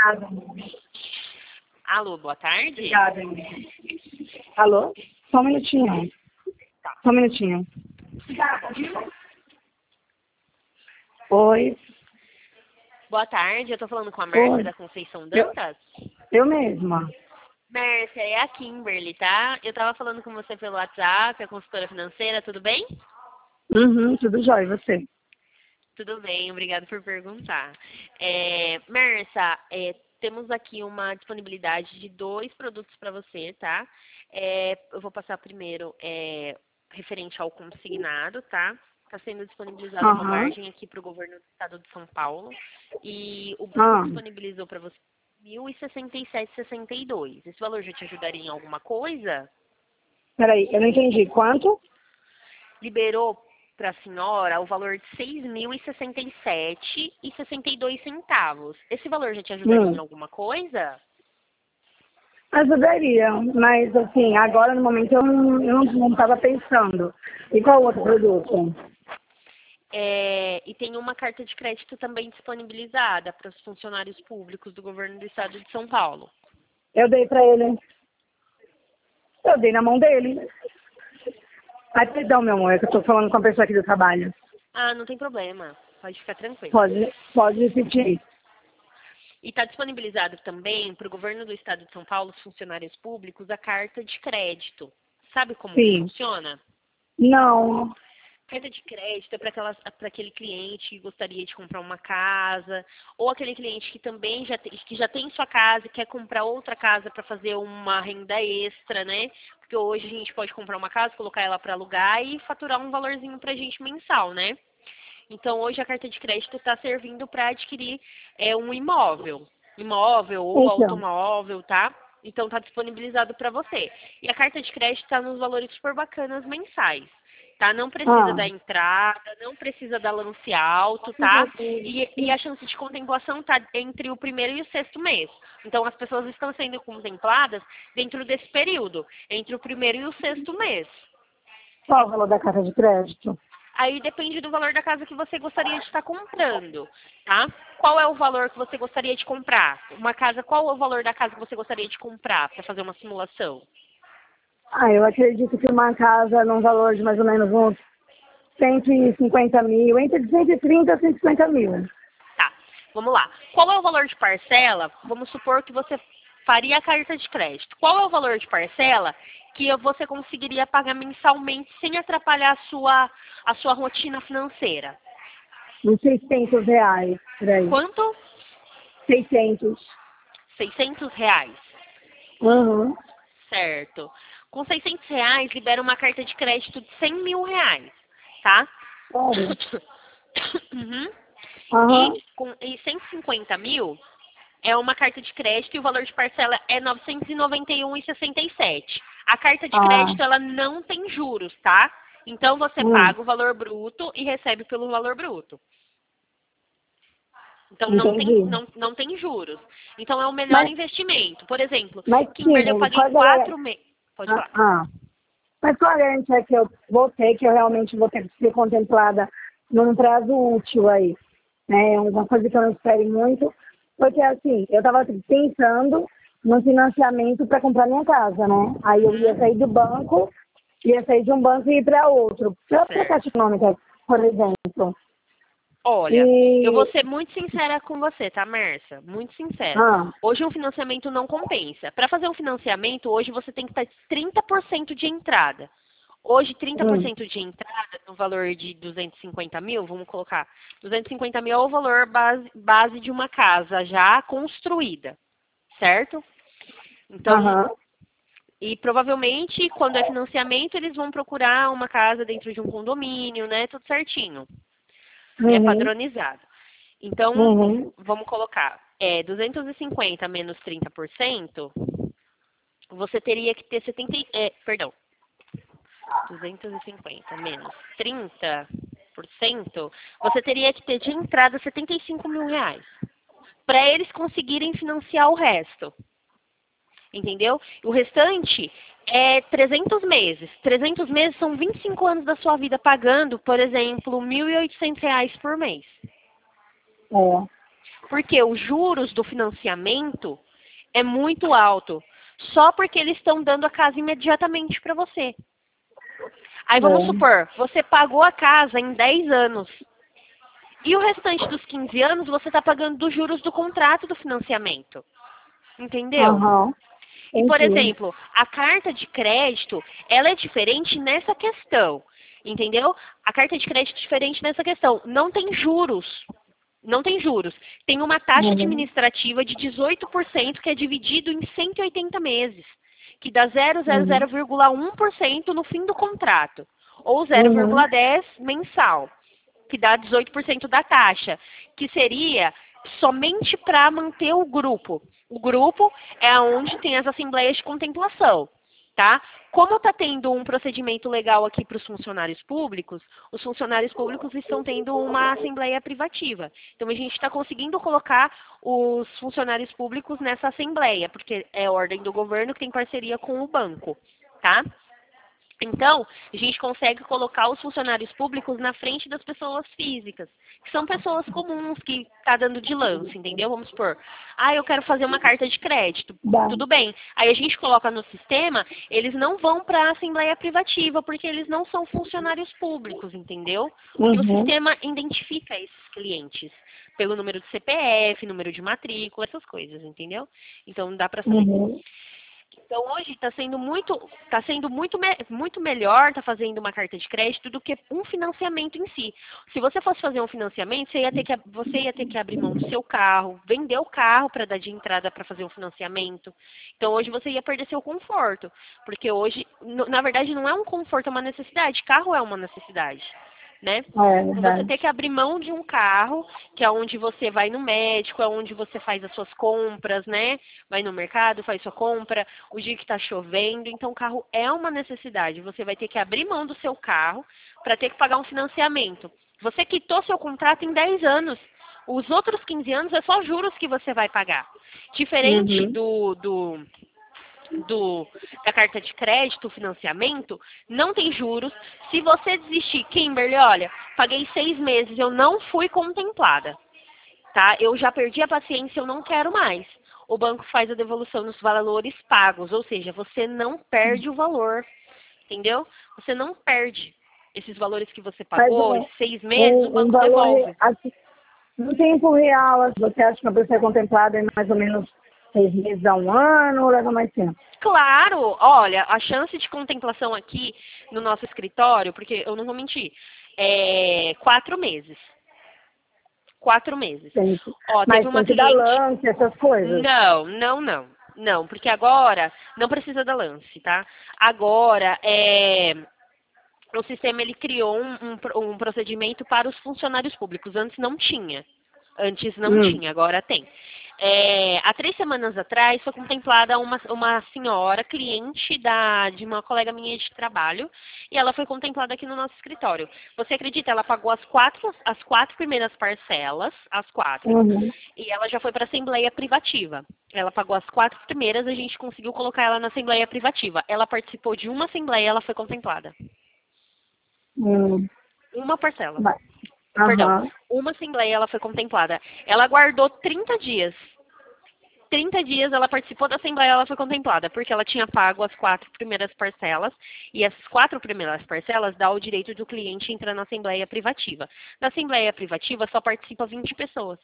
Obrigada. Alô, boa tarde. Obrigada. Alô? Só um minutinho. Só um minutinho. Oi. Boa tarde, eu tô falando com a Mércia Oi. da Conceição Dantas. Eu mesma. Mércia, é a Kimberly, tá? Eu tava falando com você pelo WhatsApp, a consultora financeira, tudo bem? Uhum, tudo jóia, e você? Tudo bem, obrigado por perguntar. Mércia, temos aqui uma disponibilidade de 2 produtos para você, tá? Eu vou passar primeiro referente ao consignado, tá? Está sendo disponibilizada uma margem aqui para o governo do estado de São Paulo. E o banco disponibilizou para você R$ 1.067,62. Esse valor já te ajudaria em alguma coisa? Peraí, eu não entendi. Quanto? Liberou para a senhora o valor de R$ 6.067,62. Esse valor já te ajudaria em alguma coisa? Ajudaria, mas assim, agora no momento eu não estava pensando. E qual outro produto? E tem uma carta de crédito também disponibilizada para os funcionários públicos do governo do estado de São Paulo. Eu dei para ele. Eu dei na mão dele. Ai, perdão, meu amor, é que eu tô falando com a pessoa aqui do trabalho. Ah, não tem problema. Pode ficar tranquilo. Pode repetir. E está disponibilizado também para o governo do estado de São Paulo, os funcionários públicos, a carta de crédito. Sabe como funciona? Não. Carta de crédito é para aquele cliente que gostaria de comprar uma casa, ou aquele cliente que também já tem sua casa e quer comprar outra casa para fazer uma renda extra, né? Porque hoje a gente pode comprar uma casa, colocar ela para alugar e faturar um valorzinho para a gente mensal, né? Então, hoje a carta de crédito está servindo para adquirir um imóvel ou automóvel, tá? Então, está disponibilizado para você. E a carta de crédito está nos valores super bacanas mensais. Tá? Não precisa da entrada, não precisa da lance alto, tá? E a chance de contemplação tá entre o primeiro e o 6º mês. Então, as pessoas estão sendo contempladas dentro desse período, entre o primeiro e o 6º mês. Qual o valor da carta de crédito? Aí depende do valor da casa que você gostaria de estar comprando, tá? Qual é o valor que você gostaria de comprar? Qual é o valor da casa que você gostaria de comprar para fazer uma simulação? Eu acredito que uma casa num valor de mais ou menos uns 150 mil, entre 130 e 150 mil. Tá, vamos lá. Qual é o valor de parcela? Vamos supor que você faria a carta de crédito. Qual é o valor de parcela que você conseguiria pagar mensalmente sem atrapalhar a sua rotina financeira? Uns R$600, por aí. Quanto? 600. R$600. Uhum. Certo. Com R$600, libera uma carta de crédito de R$100 mil, tá? Sério? E 150 mil é uma carta de crédito e o valor de parcela é R$ 991,67. A carta de crédito, ela não tem juros, tá? Então, você paga o valor bruto e recebe pelo valor bruto. Então, não tem juros. Então, é o melhor investimento. Por exemplo, Kimberly, eu paguei 4 meses. Pode falar. Mas qual a garantia que eu vou ter, que eu realmente vou ter que ser contemplada num prazo útil aí? Né? Uma coisa que eu não espere muito, porque assim, eu estava pensando no financiamento para comprar minha casa, né? Aí eu ia sair do banco, ia sair de um banco e ir para outro. Para Caixa Econômica, por exemplo. Olha, eu vou ser muito sincera com você, tá, Mércia? Muito sincera. Hoje um financiamento não compensa. Para fazer um financiamento, hoje você tem que estar 30% de entrada. Hoje, 30% de entrada no valor de 250 mil, vamos colocar, 250 mil é o valor base de uma casa já construída, certo? Então, e provavelmente, quando é financiamento, eles vão procurar uma casa dentro de um condomínio, né? Tudo certinho. É padronizado. Então, vamos colocar, 250 menos 30%, você teria que ter 250 menos 30%, você teria que ter de entrada R$75 mil, para eles conseguirem financiar o resto. Entendeu? O restante é 300 meses. 300 meses são 25 anos da sua vida pagando, por exemplo, R$1.800 por mês. Porque os juros do financiamento é muito alto, só porque eles estão dando a casa imediatamente para você. Aí vamos supor, você pagou a casa em 10 anos. E o restante dos 15 anos você está pagando dos juros do contrato do financiamento. Entendeu? Aham. E, por Entendi. exemplo, a carta de crédito, ela é diferente nessa questão. Entendeu? A carta de crédito é diferente nessa questão. Não tem juros. Não tem juros. Tem uma taxa Uhum. administrativa de 18% que é dividido em 180 meses, que dá Uhum. 0,1% no fim do contrato, ou Uhum. 0,10 mensal, que dá 18% da taxa, que seria somente para manter o grupo. O grupo é onde tem as assembleias de contemplação, tá? Como está tendo um procedimento legal aqui para os funcionários públicos, os funcionários públicos estão tendo uma assembleia privativa. Então, a gente está conseguindo colocar os funcionários públicos nessa assembleia, porque é ordem do governo que tem parceria com o banco, tá? Então, a gente consegue colocar os funcionários públicos na frente das pessoas físicas, que são pessoas comuns que tá dando de lance, entendeu? Vamos supor, eu quero fazer uma carta de crédito. Dá. Tudo bem. Aí a gente coloca no sistema, eles não vão para a assembleia privativa, porque eles não são funcionários públicos, entendeu? Porque o Uhum. sistema identifica esses clientes pelo número de CPF, número de matrícula, essas coisas, entendeu? Então dá para saber. Uhum. Então hoje muito melhor estar fazendo uma carta de crédito do que um financiamento em si. Se você fosse fazer um financiamento, você ia ter que abrir mão do seu carro, vender o carro para dar de entrada para fazer um financiamento. Então hoje você ia perder seu conforto, porque hoje, na verdade, não é um conforto, é uma necessidade. Carro é uma necessidade, né? É Então você verdade. ter que abrir mão de um carro, que é onde você vai no médico, é onde você faz as suas compras, né? Vai no mercado, faz sua compra, o dia que está chovendo, então o carro é uma necessidade. Você vai ter que abrir mão do seu carro para ter que pagar um financiamento. Você quitou seu contrato em 10 anos. Os outros 15 anos é só juros que você vai pagar. Diferente Uhum. da carta de crédito, financiamento, não tem juros. Se você desistir, Kimberly, olha, paguei 6 meses, eu não fui contemplada, tá? Eu já perdi a paciência, eu não quero mais. O banco faz a devolução nos valores pagos, ou seja, você não perde o valor, entendeu? Você não perde esses valores que você Mas pagou, esses 6 meses, o um banco valor, devolve. assim, no tempo real, assim, você acha que uma pessoa é contemplada em mais ou menos 6 meses a um ano ou leva mais tempo? Claro, olha, a chance de contemplação aqui no nosso escritório, porque eu não vou mentir, é 4 meses. 4 meses. Tempo. Ó, teve Mas uma tem que dar cliente. lance, essas coisas. Não, não, não. Não, porque agora não precisa da lance, tá? Agora, o sistema ele criou um procedimento para os funcionários públicos. Antes não tinha. Antes não Hum. tinha, agora tem. Há 3 semanas atrás foi contemplada uma senhora, cliente de uma colega minha de trabalho, e ela foi contemplada aqui no nosso escritório. Você acredita? Ela pagou as quatro primeiras parcelas, as 4, Uhum. e ela já foi para a assembleia privativa. Ela pagou as 4 primeiras, a gente conseguiu colocar ela na assembleia privativa. Ela participou de uma assembleia, ela foi contemplada. Hum. Uma parcela. Mas- Perdão, Aham. uma assembleia ela foi contemplada. Ela aguardou 30 dias. 30 dias ela participou da assembleia, ela foi contemplada, porque ela tinha pago as 4 primeiras parcelas, e essas 4 primeiras parcelas dá o direito do cliente entrar na assembleia privativa. Na assembleia privativa só participa 20 pessoas,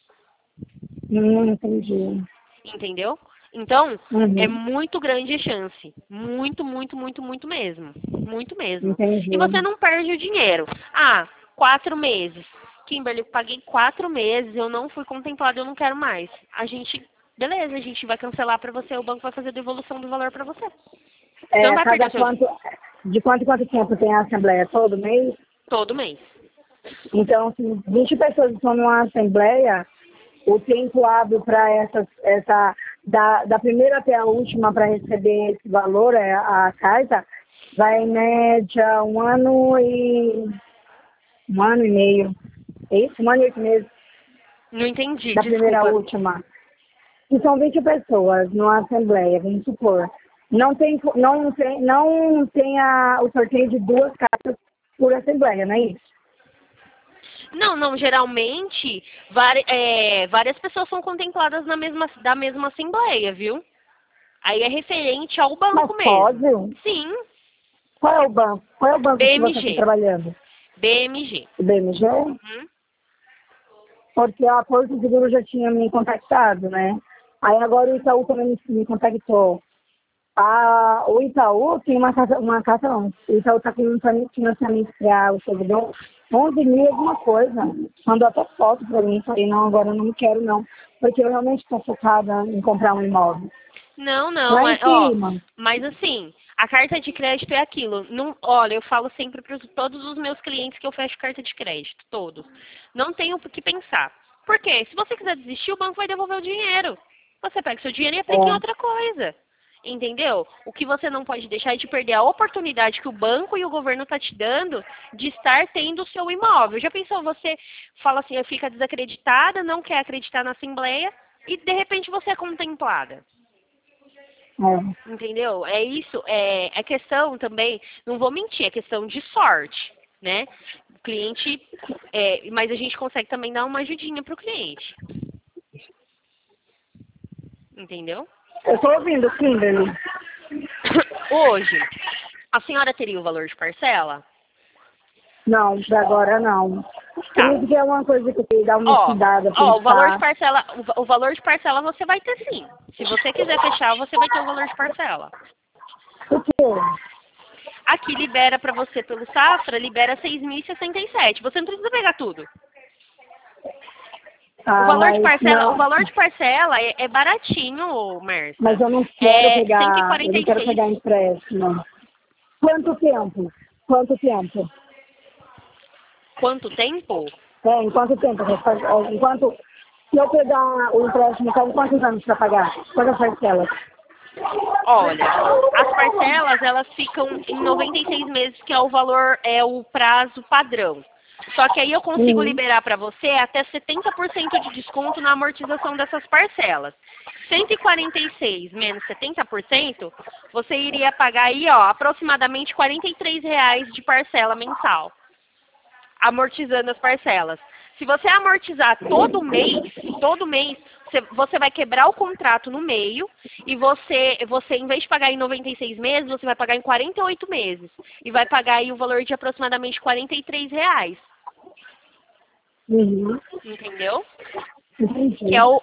Entendi. entendeu? Então, é Uhum. muito grande a chance. Muito, muito, muito, muito mesmo. Muito mesmo. E você Entendi. não perde o dinheiro. 4 meses. Kimberly, eu paguei 4 meses, eu não fui contemplada, eu não quero mais. Beleza, a gente vai cancelar para você, o banco vai fazer a devolução do valor para você. Você não É, vai perder cada o seu de quanto em quanto tempo tem a assembleia? Todo mês? todo mês. Então, se 20 pessoas estão numa assembleia, o tempo hábil para da primeira até a última para receber esse valor, a carta, vai em média 1 ano e meio. É isso? 1 ano e 8 meses Não entendi, da primeira à desculpa. última. E são 20 pessoas numa assembleia, vamos supor. Não tem o sorteio de 2 cartas por assembleia, não é isso? Não, não, geralmente várias pessoas são contempladas da mesma assembleia, viu? Aí é referente ao Mas banco pode? mesmo. Sim, Qual é o banco? Qual é o banco que você está BMG. trabalhando? BMG. O BMG? Uhum. Porque a Porto Seguro já tinha me contactado, né? Aí agora o Itaú também me contactou. O Itaú tem uma casa não. O Itaú está com um financiamento para o servidor 11 mil alguma coisa. Mandou até foto para mim. Falei, não, agora eu não quero não. Porque eu realmente estou focada em comprar um imóvel. Não, Lá não, em ó, cima. mas assim, a carta de crédito é aquilo. Não, olha, eu falo sempre para todos os meus clientes que eu fecho carta de crédito, todos. Não tenho o que pensar. Por quê? Se você quiser desistir, o banco vai devolver o dinheiro. Você pega o seu dinheiro e aplica em É, outra coisa. Entendeu? O que você não pode deixar é de perder a oportunidade que o banco e o governo tá te dando de estar tendo o seu imóvel. Já pensou, você fala assim, fica desacreditada, não quer acreditar na Assembleia e de repente você é contemplada. é. Entendeu? É isso, é questão também, não vou mentir, é questão de sorte, né? O cliente, mas a gente consegue também dar uma ajudinha pro cliente. Entendeu? Eu estou ouvindo, Kimberly. Hoje, a senhora teria o valor de parcela? Não, por agora não. Por Tá. isso que é uma coisa que eu tenho que dar uma Ó, estudada, o valor de pensar. parcela, o valor de parcela você vai ter sim. Se você quiser fechar, você vai ter o valor de parcela. Por quê? Aqui libera para você pelo Safra, libera 6.067. Você não precisa pegar tudo. O Ah, valor de mas parcela, o não. valor de parcela é baratinho, Mas Merça. eu não quero É pegar, eu não quero 146. pegar empréstimo. Quanto tempo? Quanto tempo? Quanto tempo? Em quanto tempo? Enquanto, se eu pegar o empréstimo, então quantos anos para pagar? Quantas parcelas? Olha, as parcelas elas ficam em 96 meses, que é o valor, é o prazo padrão. Só que aí eu consigo Uhum. liberar para você até 70% de desconto na amortização dessas parcelas. 146 menos 70%, você iria pagar aí, ó, aproximadamente R$ 43 de parcela mensal, amortizando as parcelas. Se você amortizar todo mês, você vai quebrar o contrato no meio e você, em vez de pagar em 96 meses, você vai pagar em 48 meses. E vai pagar aí o valor de aproximadamente R$ 43. Uhum. Entendeu? Que Entendi.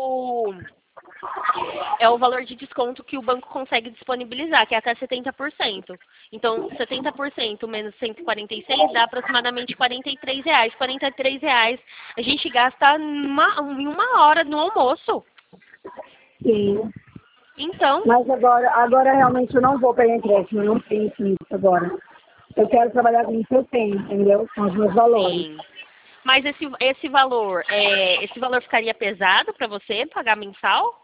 é o valor de desconto que o banco consegue disponibilizar, que é até 70%. Então, 70% menos 146 dá aproximadamente R$ 43. R$ 43 a gente gasta em uma hora no almoço. Sim. Então, Mas agora realmente eu não vou pegar empréstimo, eu não penso nisso agora. Eu quero trabalhar com o que eu tenho, entendeu? Com os meus valores. sim. Mas esse valor ficaria pesado para você pagar mensal?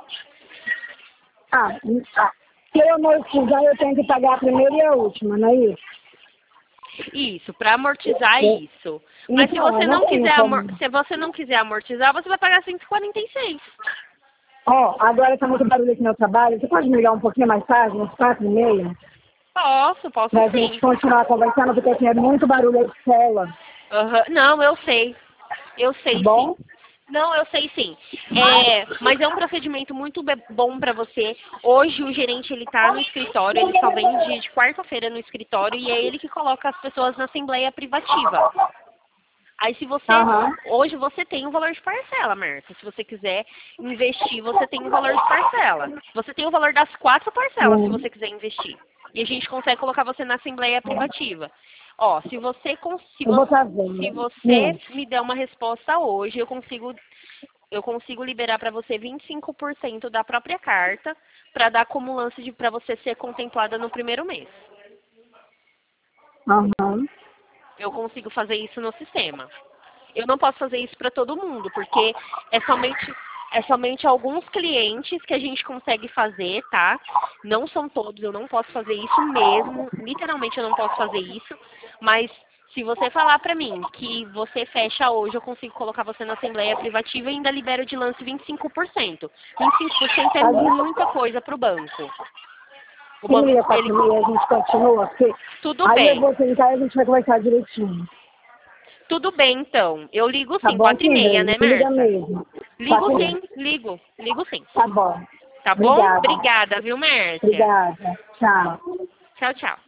Ah, se eu amortizar, eu tenho que pagar a primeira e a última, não é isso? Isso, para amortizar isso. Mas se Então, você eu não não tenho quiser como. se você não quiser amortizar, você vai pagar 146. Ó, agora tá muito barulho aqui no meu trabalho. Você pode me ligar um pouquinho mais tarde, uns 4h30? Posso Pra gente sim. continuar conversando, porque aqui é muito barulho aí de escola, Aham. Não, eu sei. Eu tá sei sim. bom? Não, eu sei sim. Mas é um procedimento muito bom para você. Hoje o gerente ele tá no escritório, ele só vem de quarta-feira no escritório e é ele que coloca as pessoas na assembleia privativa. Aí se você, Aham. hoje você tem o valor de parcela, Marta. Se você quiser investir, você tem o valor de parcela. Você tem o valor das 4 parcelas se você quiser investir. E a gente consegue colocar você na assembleia privativa. Ó, se você, Eu vou se fazendo. você me der uma resposta hoje, eu consigo liberar para você 25% da própria carta para dar como lance para você ser contemplada no primeiro mês. Aham. Eu consigo fazer isso no sistema. Eu não posso fazer isso para todo mundo, porque é somente alguns clientes que a gente consegue fazer, tá? Não são todos, eu não posso fazer isso mesmo. Literalmente eu não posso fazer isso. Mas se você falar para mim que você fecha hoje, eu consigo colocar você na assembleia privativa e ainda libero de lance 25%. 25% é muita coisa para o banco. O banco, 5h30, ele, 4h30, a gente continua, porque tudo aí eu bem. vou sentar e a gente vai conversar direitinho. Tudo bem, então. Eu ligo Tá sim, bom, 4h30, né, Liga Márcia? mesmo. Ligo 4h30. sim, ligo. Ligo sim. Tá bom. Tá bom? Obrigada. Obrigada, viu, Márcia? Obrigada. Tchau. Tchau, tchau.